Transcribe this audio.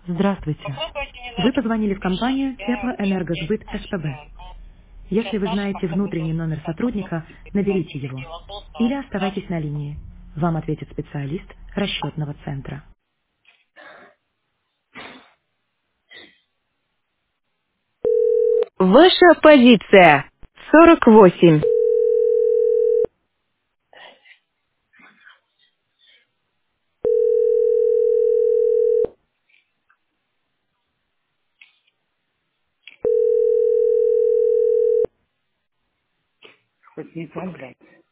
Здравствуйте. Попробуйте, не знаю, Вы позвонили в компанию я Теплоэнергосбыт СПБ. Если вы знаете внутренний номер сотрудника, наберите его. Или оставайтесь на линии. Вам ответит специалист расчетного центра. Ваша позиция 48. хоть не сам, блядь.